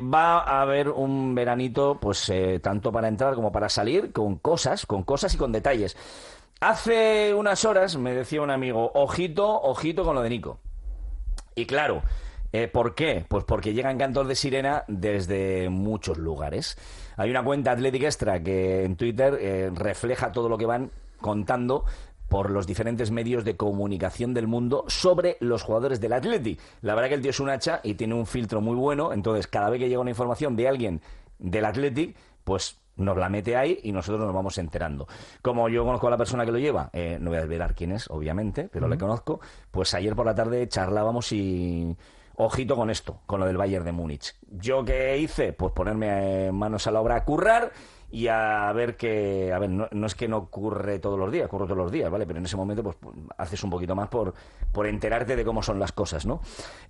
va a haber un veranito, pues tanto para entrar como para salir, con cosas y con detalles. Hace unas horas me decía un amigo, ojito con lo de Nico. Y claro, ¿por qué? Pues porque llegan cantos de sirena desde muchos lugares. Hay una cuenta Athletic Extra que en Twitter refleja todo lo que van contando por los diferentes medios de comunicación del mundo sobre los jugadores del Athletic. La verdad que el tío es un hacha y tiene un filtro muy bueno, entonces cada vez que llega una información de alguien del Athletic, pues nos la mete ahí y nosotros nos vamos enterando. Como yo conozco a la persona que lo lleva, no voy a desvelar quién es, obviamente, pero le conozco, pues ayer por la tarde charlábamos y... Ojito con esto, con lo del Bayern de Múnich. ¿Yo qué hice? Pues ponerme manos a la obra a currar y a ver que... A ver, no es que no ocurre todos los días, ocurre todos los días, ¿vale? Pero en ese momento pues haces un poquito más por enterarte de cómo son las cosas, ¿no?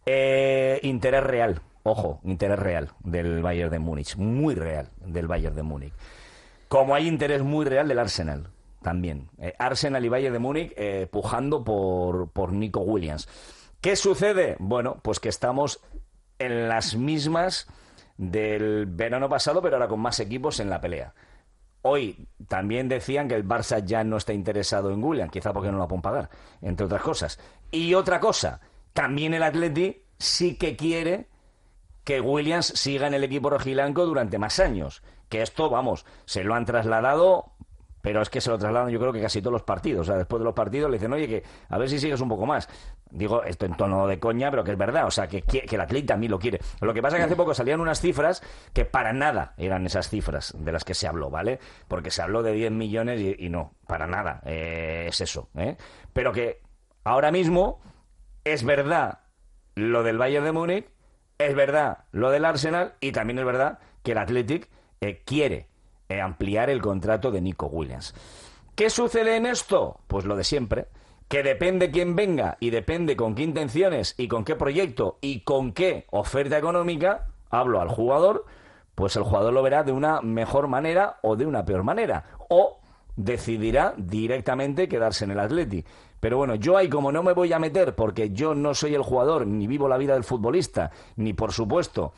Interés real, ojo, interés real del Bayern de Múnich, muy real del Bayern de Múnich. Como hay interés muy real del Arsenal, también. Arsenal y Bayern de Múnich pujando por Nico Williams. ¿Qué sucede? Bueno, pues que estamos en las mismas del verano pasado, pero ahora con más equipos en la pelea. Hoy también decían que el Barça ya no está interesado en Willian, quizá porque no lo pueden pagar, entre otras cosas. Y otra cosa, también el Atleti sí que quiere que Williams siga en el equipo rojiblanco durante más años. Que esto, vamos, se lo han trasladado... Pero es que se lo trasladan yo creo que casi todos los partidos. O sea, después de los partidos le dicen, oye, que a ver si sigues un poco más. Digo esto en tono de coña, pero que es verdad. O sea, que el Atleti también lo quiere. Lo que pasa es que hace poco salían unas cifras que para nada eran esas cifras de las que se habló, ¿vale? Porque se habló de 10 millones y no, para nada es eso, ¿eh? Pero que ahora mismo es verdad lo del Bayern de Múnich, es verdad lo del Arsenal y también es verdad que el Athletic quiere ampliar el contrato de Nico Williams. ¿Qué sucede en esto? Pues lo de siempre, que depende quién venga y depende con qué intenciones y con qué proyecto y con qué oferta económica, hablo al jugador, pues el jugador lo verá de una mejor manera o de una peor manera, o decidirá directamente quedarse en el Atleti. Pero bueno, yo ahí como no me voy a meter porque yo no soy el jugador, ni vivo la vida del futbolista, ni por supuesto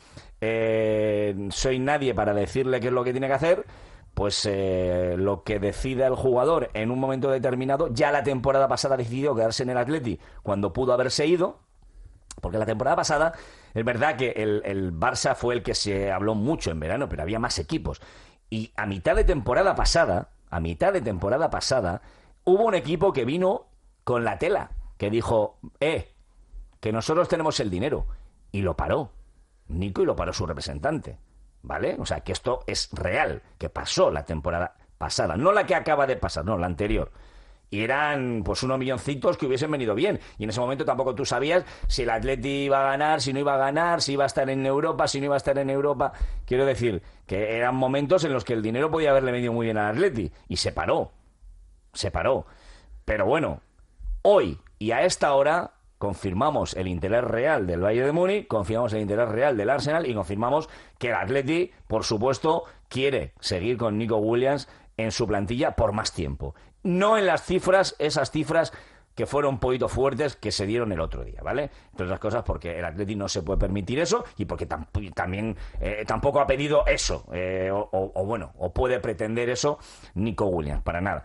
soy nadie para decirle qué es lo que tiene que hacer, pues lo que decida el jugador en un momento determinado, ya la temporada pasada decidió quedarse en el Atleti cuando pudo haberse ido, porque la temporada pasada es verdad que el Barça fue el que se habló mucho en verano, pero había más equipos. Y a mitad de temporada pasada, hubo un equipo que vino con la tela, que dijo, que nosotros tenemos el dinero. Y lo paró Nico y lo paró su representante, ¿vale? O sea, que esto es real, que pasó la temporada pasada, no la que acaba de pasar, no, la anterior. Y eran pues unos milloncitos que hubiesen venido bien. Y en ese momento tampoco tú sabías si el Atleti iba a ganar, si no iba a ganar, si iba a estar en Europa, si no iba a estar en Europa. Quiero decir que eran momentos en los que el dinero podía haberle venido muy bien al Atleti. Y se paró. Pero bueno, hoy y a esta hora confirmamos el interés real del Bayern de Múnich, confirmamos el interés real del Arsenal y confirmamos que el Atleti, por supuesto, quiere seguir con Nico Williams en su plantilla por más tiempo. No en las cifras, esas cifras que fueron un poquito fuertes que se dieron el otro día, ¿vale? Entre otras cosas porque el Atleti no se puede permitir eso y porque también tampoco ha pedido eso, o puede pretender eso Nico Williams, para nada.